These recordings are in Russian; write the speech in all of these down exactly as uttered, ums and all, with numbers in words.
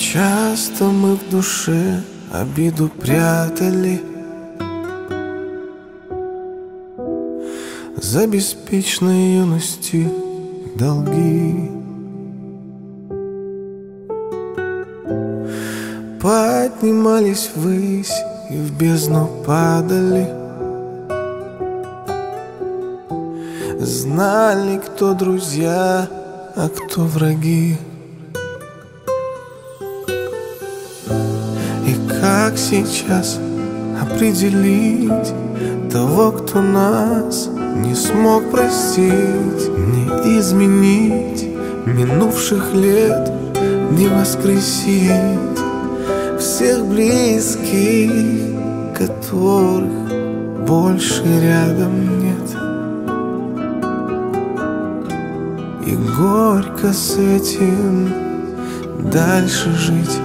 Часто мы в душе обиду прятали за беспечной юности долги. Поднимались ввысь и в бездну падали, знали, кто друзья, а кто враги. И как сейчас определить того, кто нас не смог простить, не изменить минувших лет, не воскресить всех близких, которых больше рядом нет. И горько с этим дальше жить.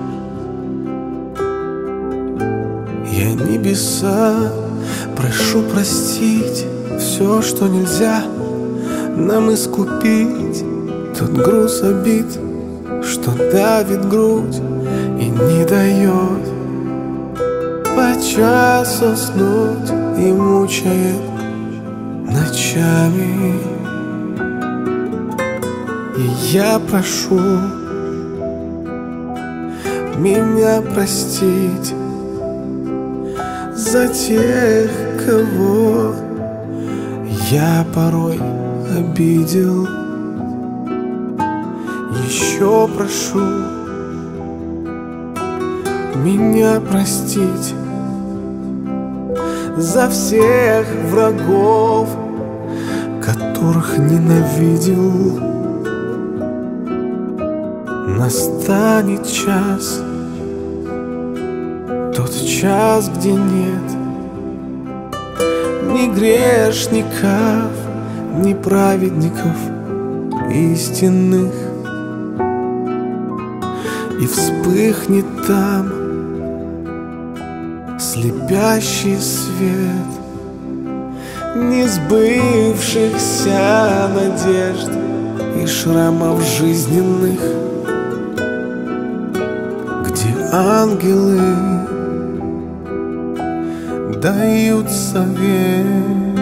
Я небеса прошу простить все, что нельзя нам искупить. Тот груз обид, что давит грудь и не дает по часу уснуть и мучает ночами. И я прошу меня простить за тех, кого я порой обидел. Еще прошу меня простить за всех врагов, которых ненавидел. Настанет час, тот час, где нет ни грешников, ни праведников истинных. И вспыхнет там слепящий свет несбывшихся надежд и шрамов жизненных, где ангелы дают совет.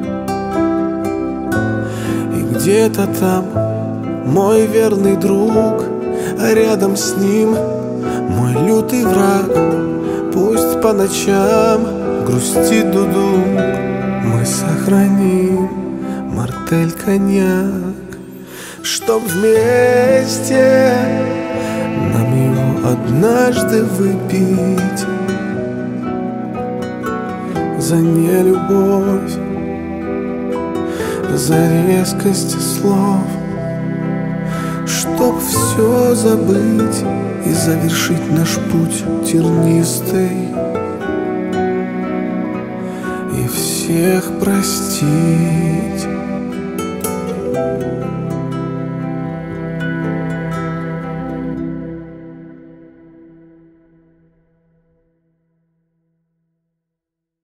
И где-то там мой верный друг, а рядом с ним мой лютый враг. Пусть по ночам грустит дудук, мы сохраним мартель коньяк, чтоб вместе нам его однажды выпить. За нелюбовь, за резкость слов, чтоб все забыть и завершить наш путь тернистый, и всех простить.